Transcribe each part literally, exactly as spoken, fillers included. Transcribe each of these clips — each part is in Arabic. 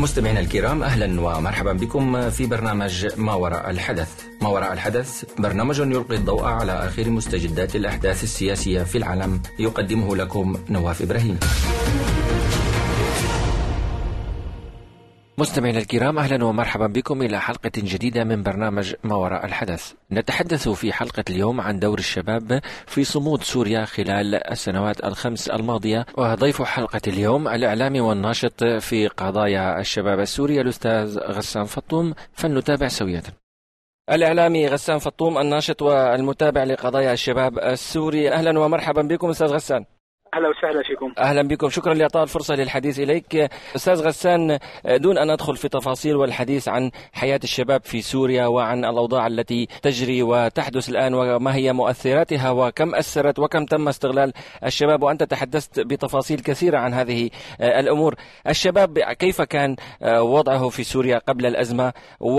مستمعينا الكرام، أهلا ومرحبا بكم في برنامج ما وراء الحدث. ما وراء الحدث برنامج يلقي الضوء على آخر مستجدات الأحداث السياسية في العالم، يقدمه لكم نواف إبراهيم. مستمعينا الكرام، أهلا ومرحبا بكم إلى حلقة جديدة من برنامج ما وراء الحدث. نتحدث في حلقة اليوم عن دور الشباب في صمود سوريا خلال السنوات الخمس الماضية، وضيف حلقة اليوم الإعلامي والناشط في قضايا الشباب السوري الأستاذ غسان فطوم، فلنتابع سوية. الإعلامي غسان فطوم، الناشط والمتابع لقضايا الشباب السوري، أهلا ومرحبا بكم أستاذ غسان. أهلا وسهلا فيكم. أهلا بكم، شكرا لإعطاء الفرصة للحديث إليك. أستاذ غسان، دون أن أدخل في تفاصيل والحديث عن حياة الشباب في سوريا وعن الأوضاع التي تجري وتحدث الآن وما هي مؤثراتها وكم أثرت وكم تم استغلال الشباب، وأنت تحدثت بتفاصيل كثيرة عن هذه الأمور. الشباب كيف كان وضعه في سوريا قبل الأزمة،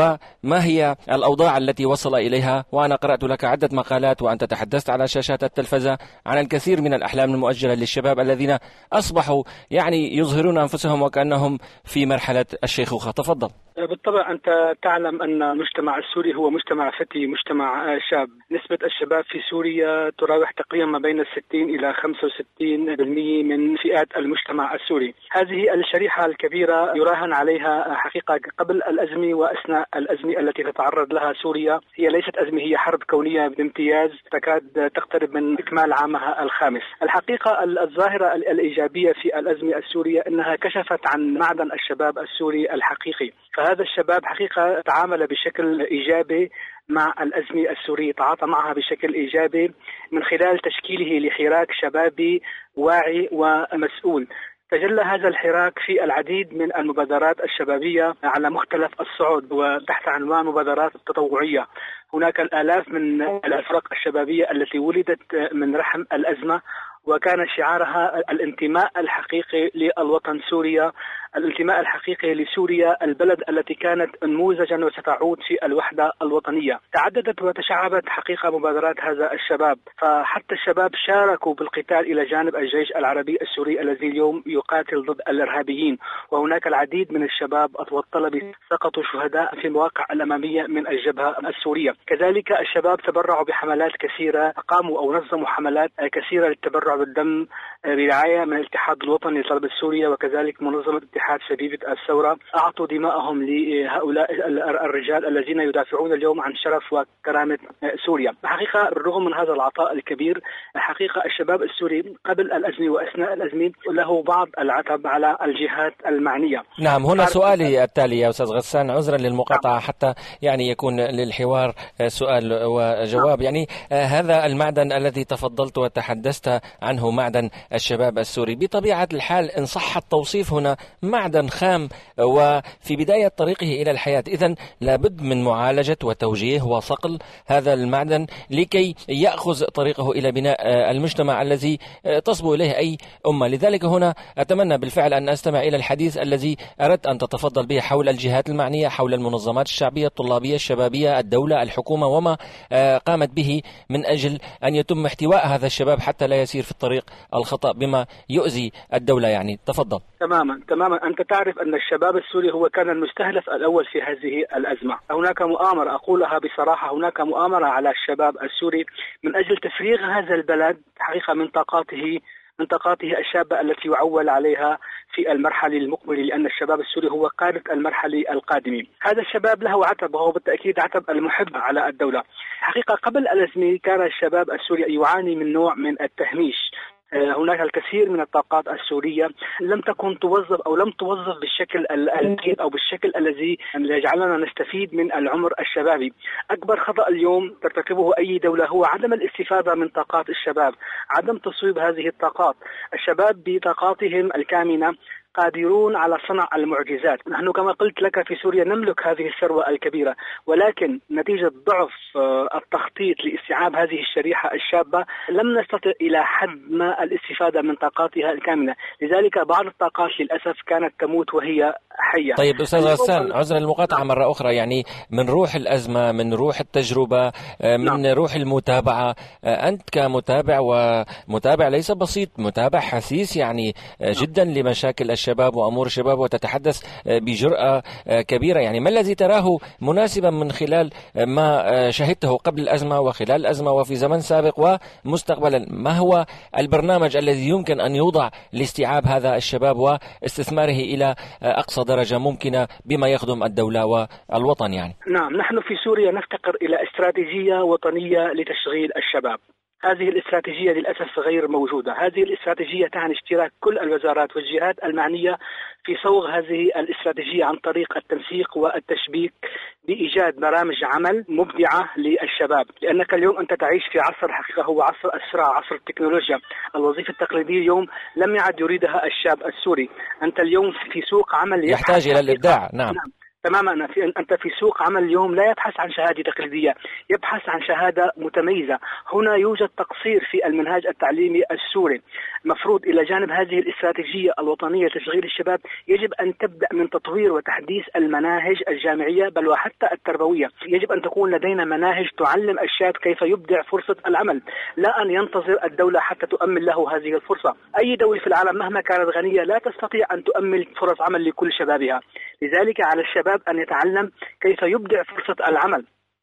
وما هي الأوضاع التي وصل إليها؟ وأنا قرأت لك عدة مقالات وأنت تحدثت على شاشات التلفزة عن الكثير من الأحلام المؤجلة للشباب الذين أصبحوا يعني يظهرون أنفسهم وكأنهم في مرحلة الشيخوخة. تفضل. بالطبع أنت تعلم أن المجتمع السوري هو مجتمع فتي، مجتمع شاب. نسبة الشباب في سوريا تراوح تقريبا ما بين الستين إلى خمسة وستين بالمئة من فئات المجتمع السوري. هذه الشريحة الكبيرة يراهن عليها حقيقة قبل الأزمة وأثناء الأزمة التي تتعرض لها سوريا. هي ليست أزمة، هي حرب كونية بامتياز تكاد تقترب من إكمال عامها الخامس. الحقيقة الظاهرة الإيجابية في الأزمة السورية أنها كشفت عن معدن الشباب السوري الحقيقي. فهذا الشباب حقيقة تعامل بشكل إيجابي مع الأزمة السورية، تعاطى معها بشكل إيجابي من خلال تشكيله لحراك شبابي واعي ومسؤول. تجلى هذا الحراك في العديد من المبادرات الشبابية على مختلف الصعود وتحت عنوان مبادرات التطوعية. هناك الآلاف من الأفرق الشبابية التي ولدت من رحم الأزمة، وكان شعارها الانتماء الحقيقي للوطن سوريا، الانتماء الحقيقي لسوريا البلد التي كانت نموذجا وستعود في الوحدة الوطنية. تعددت وتشعبت حقيقة مبادرات هذا الشباب، فحتى الشباب شاركوا بالقتال إلى جانب الجيش العربي السوري الذي اليوم يقاتل ضد الإرهابيين. وهناك العديد من الشباب والطلبة سقطوا شهداء في المواقع الأمامية من الجبهة السورية. كذلك الشباب تبرعوا بحملات كثيرة، قاموا أو نظموا حملات كثيرة للتبرع بالدم برعاية من الاتحاد الوطني لطلبة سوريا وكذلك منظمة اتحاد شبيبة الثورة. أعطوا دماءهم لهؤلاء الرجال الذين يدافعون اليوم عن شرف وكرامة سوريا. حقيقة بالرغم من هذا العطاء الكبير، حقيقة الشباب السوري قبل الأزمة وأثناء الأزمة له بعض العتب على الجهات المعنية. نعم، هنا سؤالي التالي يا أستاذ غسان، عذرا للمقاطعة حتى يعني يكون للحوار سؤال وجواب. يعني هذا المعدن الذي تفضلت وتحدثت عنه، معدن الشباب السوري، بطبيعة الحال إن صح التوصيف هنا معدن خام وفي بداية طريقه إلى الحياة، إذن لابد من معالجة وتوجيه وصقل هذا المعدن لكي يأخذ طريقه إلى بناء المجتمع الذي تصبو إليه أي أمة. لذلك هنا أتمنى بالفعل أن أستمع إلى الحديث الذي أردت أن تتفضل به حول الجهات المعنية، حول المنظمات الشعبية الطلابية الشبابية، الدولة، الحكومة، وما قامت به من أجل أن يتم احتواء هذا الشباب حتى لا يسير في الطريق الخطأ بما يؤذي الدولة. يعني تفضل. تماما تماما أنت تعرف أن الشباب السوري هو كان المستهدف الأول في هذه الأزمة. هناك مؤامرة، أقولها بصراحة، هناك مؤامرة على الشباب السوري من أجل تفريغ هذا البلد حقيقة من طاقاته من طاقاته الشابة التي يعول عليها في المرحلة المقبلة، لأن الشباب السوري هو قادة المرحلة القادمة. هذا الشباب له عتب، وهو بالتأكيد عتب المحب على الدولة. حقيقة قبل الأزمة كان الشباب السوري يعاني من نوع من التهميش. هناك الكثير من الطاقات السورية لم تكن توظف أو لم توظف بالشكل الجيد أو بالشكل الذي يجعلنا نستفيد من العمر الشبابي. أكبر خطأ اليوم ترتكبه أي دولة هو عدم الاستفادة من طاقات الشباب، عدم تصويب هذه الطاقات. الشباب بطاقاتهم الكامنة قادرون على صنع المعجزات. نحن كما قلت لك في سوريا نملك هذه الثروة الكبيرة، ولكن نتيجة ضعف التخطيط لاستيعاب هذه الشريحة الشابة لم نستطع إلى حد ما الاستفادة من طاقاتها الكامنة. لذلك بعض الطاقات للأسف كانت تموت وهي حية. طيب أستاذ غسان، عذرا للمقاطعة مرة أخرى، يعني من روح الأزمة، من روح التجربة، من نعم. روح المتابعة، أنت كمتابع ومتابع ليس بسيط، متابع حسيس يعني نعم. جدا لمشاكل الشباب وأمور الشباب، وتتحدث بجرأة كبيرة، يعني ما الذي تراه مناسبا من خلال ما شهدته قبل الأزمة وخلال الأزمة وفي زمن سابق ومستقبلا؟ ما هو البرنامج الذي يمكن أن يوضع لاستيعاب هذا الشباب واستثماره إلى أقصى درجة ممكنة بما يخدم الدولة والوطن؟ يعني نعم، نحن في سوريا نفتقر إلى استراتيجية وطنية لتشغيل الشباب. هذه الاستراتيجية للأسف غير موجودة. هذه الاستراتيجية تعني اشتراك كل الوزارات والجهات المعنية في صوغ هذه الاستراتيجية عن طريق التنسيق والتشبيك بإيجاد برامج عمل مبدعة للشباب، لأنك اليوم أنت تعيش في عصر حقيقة هو عصر السرعة، عصر التكنولوجيا. الوظيفة التقليدية اليوم لم يعد يريدها الشاب السوري. أنت اليوم في سوق عمل يحتاج إلى الإبداع. نعم, نعم. تماما. في أنت في سوق عمل اليوم لا يبحث عن شهادة تقليدية، يبحث عن شهادة متميزة. هنا يوجد تقصير في المنهاج التعليمي السوري. مفروض إلى جانب هذه الاستراتيجية الوطنية لتشغيل الشباب يجب أن تبدأ من تطوير وتحديث المناهج الجامعية بل وحتى التربوية. يجب أن تكون لدينا مناهج تعلم الشاب كيف يبدع فرصة العمل، لا أن ينتظر الدولة حتى تؤمن له هذه الفرصة. أي دولة في العالم مهما كانت غنية لا تستطيع أن تؤمن فرص عمل لكل شبابها، لذلك على الشباب أن يتعلم كيف يبدع فرصة العمل.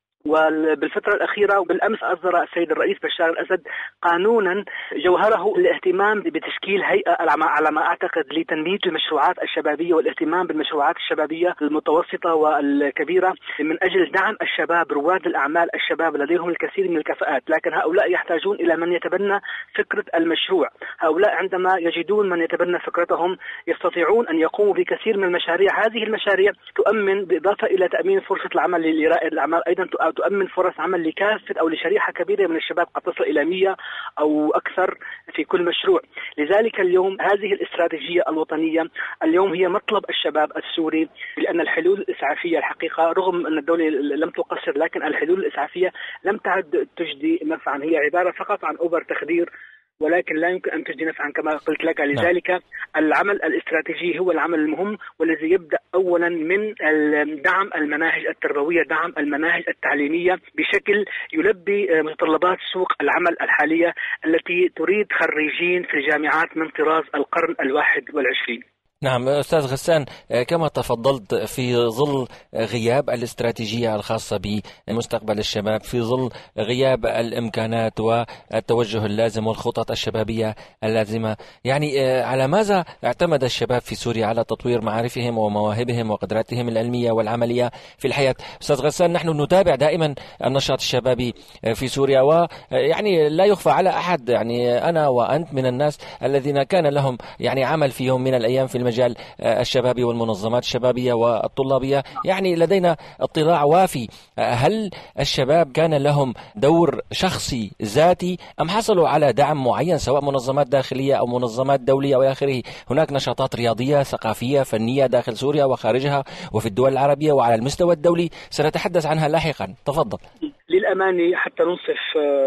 وبالفترة الأخيرة وبالأمس أصدر السيد الرئيس بشار الأسد قانونا جوهره الاهتمام بتشكيل هيئة على ما أعتقد لتنمية المشروعات الشبابية والاهتمام بالمشروعات الشبابية المتوسطة والكبيرة من أجل دعم الشباب، رواد الأعمال الشباب لديهم الكثير من الكفاءات، لكن هؤلاء يحتاجون إلى من يتبنى فكرة المشروع. هؤلاء عندما يجدون من يتبنى فكرتهم يستطيعون أن يقوموا بكثير من المشاريع. هذه المشاريع تؤمن بالإضافة إلى تأمين فرصة العمل لرائد الأعمال أيضا تؤمن فرص عمل لكافة أو لشريحة كبيرة من الشباب قد تصل إلى مئة أو أكثر في كل مشروع. لذلك اليوم هذه الاستراتيجية الوطنية اليوم هي مطلب الشباب السوري، لأن الحلول الإسعافية الحقيقة رغم أن الدولة لم تقصر لكن الحلول الإسعافية لم تعد تجدي نفعا، هي عبارة فقط عن أوبر تخدير ولكن لا يمكن أن تجدي نفعا كما قلت لك. لذلك نعم. العمل الاستراتيجي هو العمل المهم والذي يبدأ أولا من دعم المناهج التربوية، دعم المناهج التعليمية بشكل يلبي متطلبات سوق العمل الحالية التي تريد خريجين في الجامعات من طراز القرن الواحد والعشرين. نعم أستاذ غسان، كما تفضلت في ظل غياب الاستراتيجية الخاصة بمستقبل الشباب، في ظل غياب الإمكانات والتوجه اللازم والخطط الشبابية اللازمة، يعني على ماذا اعتمد الشباب في سوريا على تطوير معارفهم ومواهبهم وقدراتهم العلمية والعملية في الحياة؟ أستاذ غسان، نحن نتابع دائما النشاط الشبابي في سوريا، ويعني لا يخفى على أحد، يعني أنا وأنت من الناس الذين كان لهم يعني عمل في يوم من الأيام في المجال الشبابي والمنظمات الشبابية والطلابية، يعني لدينا اطلاع وافي. هل الشباب كان لهم دور شخصي ذاتي أم حصلوا على دعم معين سواء منظمات داخلية أو منظمات دولية وآخره؟ هناك نشاطات رياضية ثقافية فنية داخل سوريا وخارجها وفي الدول العربية وعلى المستوى الدولي، سنتحدث عنها لاحقا. تفضل. للأمانة حتى ننصف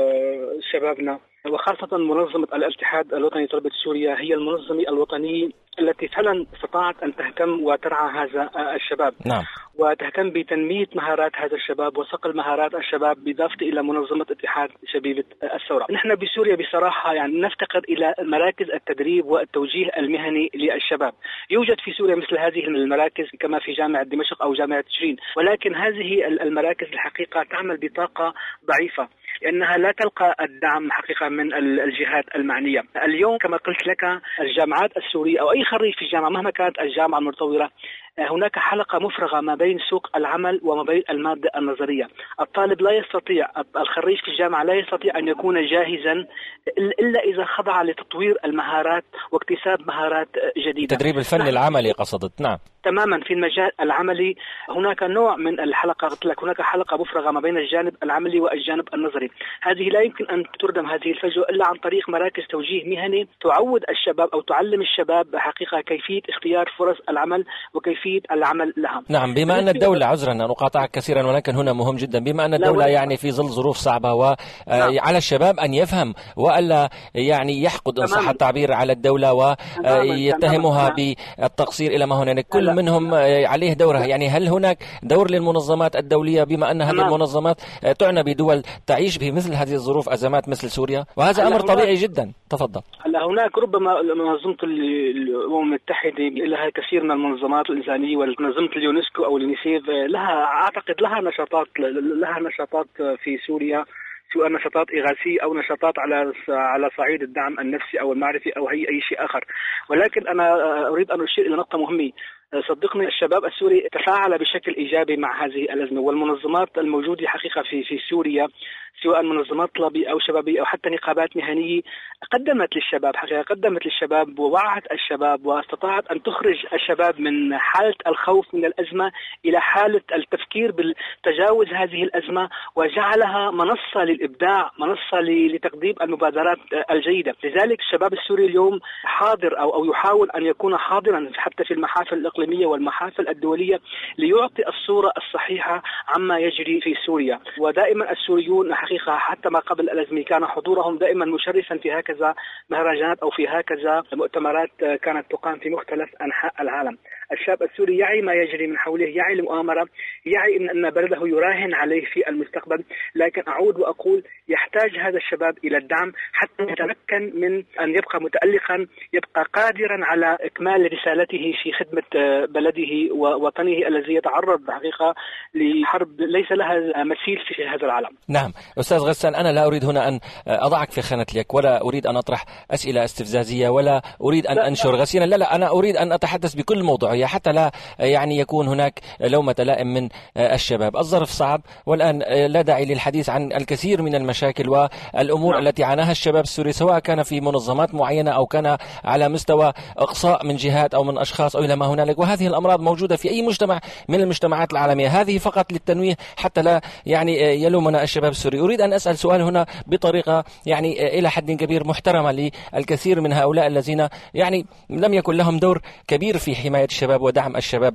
شبابنا وخاصة منظمة الاتحاد الوطني لطلبة سوريا هي المنظمة الوطنية التي فعلا استطاعت أن تهتم وترعى هذا الشباب. نعم. وتهتم بتنمية مهارات هذا الشباب وصقل مهارات الشباب بالإضافة إلى منظمة اتحاد شبيبة الثورة. نحن بسوريا بصراحة يعني نفتقر إلى مراكز التدريب والتوجيه المهني للشباب. يوجد في سوريا مثل هذه المراكز كما في جامعة دمشق أو جامعة تشرين، ولكن هذه المراكز الحقيقة تعمل بطاقة ضعيفة لأنها لا تلقى الدعم حقيقة من الجهات المعنية. اليوم كما قلت لك الجامعات السورية أو أي خريج في الجامعة مهما كانت الجامعة المتطورة هناك حلقة مفرغة ما بين سوق العمل وما بين المادة النظرية. الطالب لا يستطيع، الخريج في الجامعة لا يستطيع أن يكون جاهزا إلا إذا خضع لتطوير المهارات واكتساب مهارات جديدة. تدريب الفن العملي قصدت. نعم تماما. في المجال العملي هناك نوع من الحلقة، قلت لك هناك حلقة مفرغة ما بين الجانب العملي والجانب النظري. هذه لا يمكن أن تردم هذه الفجوة إلا عن طريق مراكز توجيه مهني تعود الشباب أو تعلم الشباب حقيقة كيفية اختيار فرص العمل وكيفية يفيد العمل لها. نعم، بما أن الدولة، عذرا أن أقاطعك كثيرا ولكن هنا مهم جدا، بما أن الدولة يعني في ظل ظروف صعبة وعلى الشباب أن يفهم وألا يعني يحقد إن صح التعبير على الدولة ويتهمها بالتقصير إلى ما هنالك. كل منهم عليه دورها. يعني هل هناك دور للمنظمات الدولية بما أن هذه المنظمات تعنى بدول تعيش في مثل هذه الظروف أزمات مثل سوريا، وهذا أمر طبيعي جدا؟ تفضل. هلا هناك ربما منظمة الأمم المتحدة لها كثير من المنظمات الإنسانية، ومنظمة اليونسكو أو اليونيسيف لها أعتقد لها نشاطات لها نشاطات في سوريا، سواء نشاطات إغاثية أو نشاطات على على صعيد الدعم النفسي أو المعرفي أو أي أي شيء آخر. ولكن أنا أريد أن أشير إلى نقطة مهمة. صدقني الشباب السوري تفاعل بشكل إيجابي مع هذه الأزمة، والمنظمات الموجودة حقيقة في في سوريا سواء منظمات طلابية أو شبابية أو حتى نقابات مهنية قدمت للشباب حقيقة قدمت للشباب ووعت الشباب واستطاعت أن تخرج الشباب من حالة الخوف من الأزمة إلى حالة التفكير بالتجاوز هذه الأزمة، وجعلها منصة للإبداع، منصة لتقديم المبادرات الجيدة. لذلك الشباب السوري اليوم حاضر أو أو يحاول أن يكون حاضرا حتى في المحافل الإقليمية والمحافل الدولية ليعطي الصورة الصحيحة عما يجري في سوريا. ودائما السوريون حقيقة حتى ما قبل الأزمة كان حضورهم دائما مشرفا في هكذا مهرجانات أو في هكذا مؤتمرات كانت تقام في مختلف أنحاء العالم. الشاب السوري يعي ما يجري من حوله، يعي المؤامرة، يعي إن, إن بلده يراهن عليه في المستقبل. لكن أعود وأقول يحتاج هذا الشباب إلى الدعم حتى يتمكن من أن يبقى متألقا، يبقى قادرا على إكمال رسالته في خدمة بلده ووطنه الذي يتعرض حقيقة لحرب ليس لها مثيل في هذا العالم. نعم أستاذ غسان، أنا لا أريد هنا أن أضعك في خانة ليك، ولا أريد أن أطرح أسئلة استفزازية، ولا أريد أن أنشر غسيلا. لا لا أنا أريد أن أتحدث بكل موضوعية حتى لا يعني يكون هناك لومة لائم من الشباب. الظرف صعب والآن لا داعي للحديث عن الكثير من المشاكل والأمور نعم. التي عاناها الشباب السوري سواء كان في منظمات معينة أو كان على مستوى إقصاء من جهات أو من أشخاص أو إلى ما هنالك. وهذه الأمراض موجودة في أي مجتمع من المجتمعات العالمية. هذه فقط للتنويه حتى لا يعني يلومنا الشباب السوري. أريد أن أسأل سؤال هنا بطريقة يعني إلى حد كبير محترمة للكثير من هؤلاء الذين يعني لم يكن لهم دور كبير في حماية الشباب ودعم الشباب.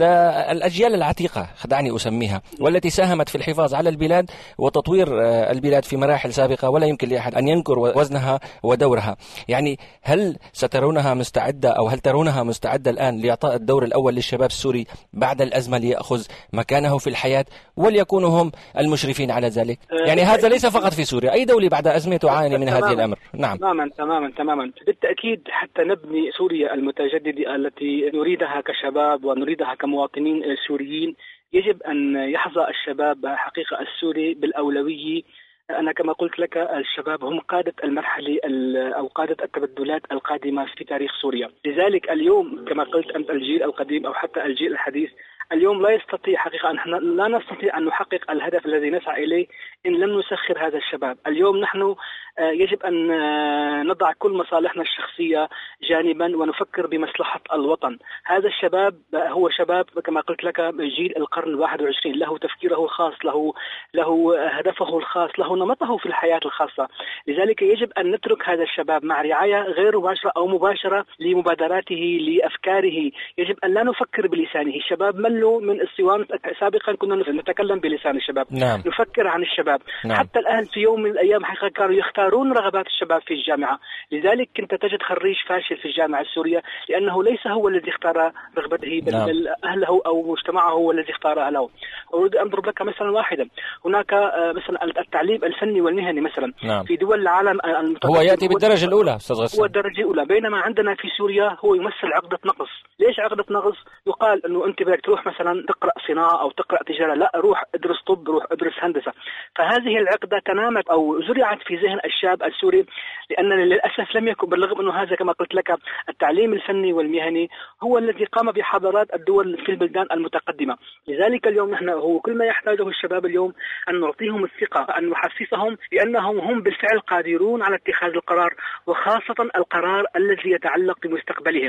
الأجيال العتيقة دعني أسميها، والتي ساهمت في الحفاظ على البلاد وتطوير البلاد في مراحل سابقة ولا يمكن لأحد أن ينكر وزنها ودورها. يعني هل سترونها مستعدة أو هل ترونها مستعدة الآن لإعطاء الدور الأول للشباب السوري بعد الأزمة ليأخذ مكانه في الحياة وليكونوا هم المشرفين على ذلك؟ يعني هذا ليس فقط في سوريا، أي دولة بعد أزمة تعاني من هذه الأمر. نعم تماما تماما تماما بالتأكيد. حتى نبني سوريا المتجددة التي نريدها كشباب ونريدها كمواطنين سوريين يجب أن يحظى الشباب حقيقة السوري بالأولوية. أنا كما قلت لك الشباب هم قادة المرحلة أو قادة التبدلات القادمة في تاريخ سوريا. لذلك اليوم كما قلت أنت الجيل القديم أو حتى الجيل الحديث اليوم لا يستطيع حقيقة أن لا نستطيع أن نحقق الهدف الذي نسعى إليه إن لم نسخر هذا الشباب. اليوم نحن يجب أن نضع كل مصالحنا الشخصية جانبا ونفكر بمصلحة الوطن. هذا الشباب هو شباب كما قلت لك جيل القرن الواحد والعشرين، له تفكيره الخاص، له له هدفه الخاص، له نمطه في الحياة الخاصة. لذلك يجب أن نترك هذا الشباب مع رعاية غير مباشرة أو مباشرة لمبادراته لأفكاره. يجب أن لا نفكر بلسانه. الشباب ملوا من الصوان. سابقا كنا نتكلم بلسان الشباب نعم. نفكر عن الشباب نعم. حتى الآن في يوم من الأيام حقيقة كانوا يختارون رغبات الشباب في الجامعة. لذلك كنت تجد خريج فاشل في الجامعة السورية لأنه ليس هو الذي اختار رغبته بل نعم. أهله أو مجتمعه هو الذي اختار له. أريد أن أضرب لك مثلا واحدا. هناك مثلا التعليم الفني والمهني مثلا نعم. في دول العالم هو يأتي بالدرجة الأولى أستاذ غسان. هو الدرجة الأولى، بينما عندنا في سوريا هو يمثل عقدة نقص. ليش عقدة نقص؟ يقال أنه أنت بدك تروح مثلا تقرأ صناعة أو تقرأ تجارة، لا روح ادرس طب، روح ادرس هندسة. فهذه العقدة تنامت أو زرعت في ذهن الشاب السوري، لأن للأسف لم يكن بالرغم أنه هذا كما قلت لك التعليم الفني والمهني هو الذي قام بحضارات الدول في البلدان المتقدمة. لذلك اليوم نحن هو كل ما يحتاجه الشباب اليوم أن نعطيهم الثقة، أن نحسسهم بأنهم هم بالفعل قادرون على اتخاذ القرار، وخاصة القرار الذي يتعلق بمستقبلهم.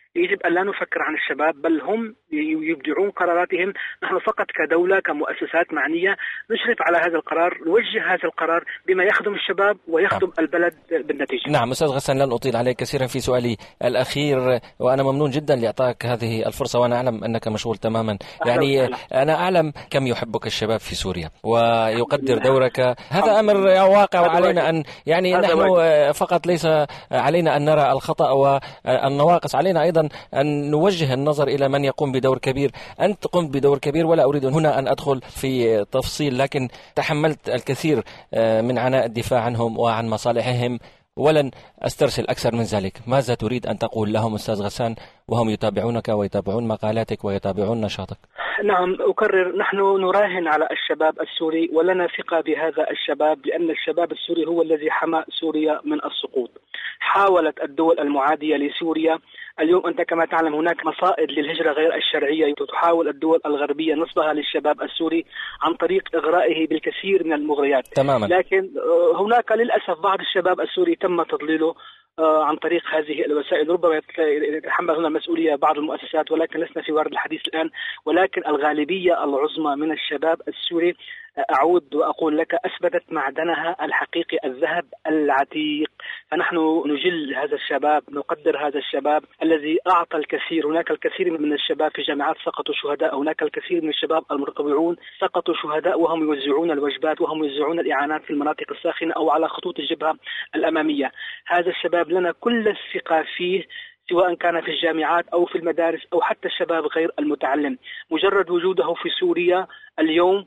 يجب أن لا نفكر عن الشباب، بل هم يبدعون قراراتهم. نحن فقط كدولة كمؤسسات معنية نشرف على هذا القرار، نوجه هذا القرار بما يخدم الشباب ويخدم نعم. البلد بالنتيجة. نعم أستاذ غسان، لن أطيل عليك كثيرا في سؤالي الأخير، وأنا ممنون جدا لإعطائك هذه الفرصة، وأنا أعلم أنك مشغول تماما. يعني أنا أعلم كم يحبك الشباب في سوريا ويقدر دورك، هذا أمر واقع، وعلينا أن يعني نحن فقط ليس علينا أن نرى الخطأ والنواقص، علينا أيضا أن نوجه النظر إلى من يقوم بدور كبير. أنت قمت بدور كبير، ولا أريد هنا أن أدخل في تفصيل، لكن تحملت الكثير من عناء الدفاع عنهم وعن مصالحهم، ولن أسترسل أكثر من ذلك. ماذا تريد أن تقول لهم أستاذ غسان وهم يتابعونك ويتابعون مقالاتك ويتابعون نشاطك؟ نعم، أكرر، نحن نراهن على الشباب السوري، ولنا ثقة بهذا الشباب، لأن الشباب السوري هو الذي حمى سوريا من السقوط. حاولت الدول المعادية لسوريا، اليوم أنت كما تعلم هناك مصائد للهجرة غير الشرعية، تحاول الدول الغربية نصبها للشباب السوري عن طريق إغرائه بالكثير من المغريات تماما. لكن هناك للأسف بعض الشباب السوري تم تضليله عن طريق هذه الوسائل. ربما يتحمل هنا مسؤولية بعض المؤسسات، ولكن لسنا في وارد الحديث الآن. ولكن الغالبية العظمى من الشباب السوري، أعود وأقول لك، أثبتت معدنها الحقيقي، الذهب العتيق. فنحن نجل هذا الشباب، نقدر هذا الشباب الذي أعطى الكثير. هناك الكثير من الشباب في جامعات سقطوا شهداء، هناك الكثير من الشباب المتطوعون سقطوا شهداء وهم يوزعون الوجبات وهم يوزعون الإعانات في المناطق الساخنة أو على خطوط الجبهة الأمامية. هذا الشباب لنا كل الثقة فيه، سواء كان في الجامعات أو في المدارس أو حتى الشباب غير المتعلم. مجرد وجوده في سوريا اليوم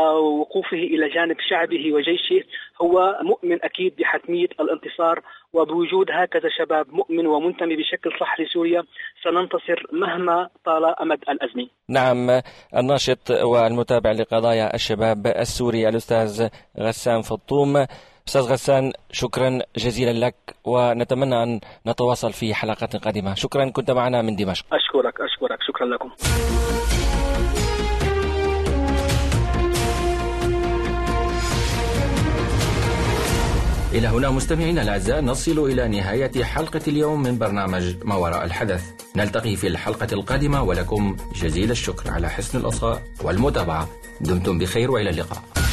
ووقوفه إلى جانب شعبه وجيشه هو مؤمن أكيد بحتمية الانتصار، وبوجود هكذا شباب مؤمن ومنتمي بشكل صح لسوريا سننتصر مهما طال أمد الأزمة. نعم، الناشط والمتابع لقضايا الشباب السوري الأستاذ غسان فطوم. أستاذ غسان، شكرا جزيلا لك، ونتمنى أن نتواصل في حلقات قادمة. شكرا، كنت معنا من دمشق. أشكرك أشكرك شكرا لكم. إلى هنا مستمعينا الأعزاء نصل إلى نهاية حلقة اليوم من برنامج ما وراء الحدث. نلتقي في الحلقة القادمة، ولكم جزيل الشكر على حسن الإصغاء والمتابعة. دمتم بخير وإلى اللقاء.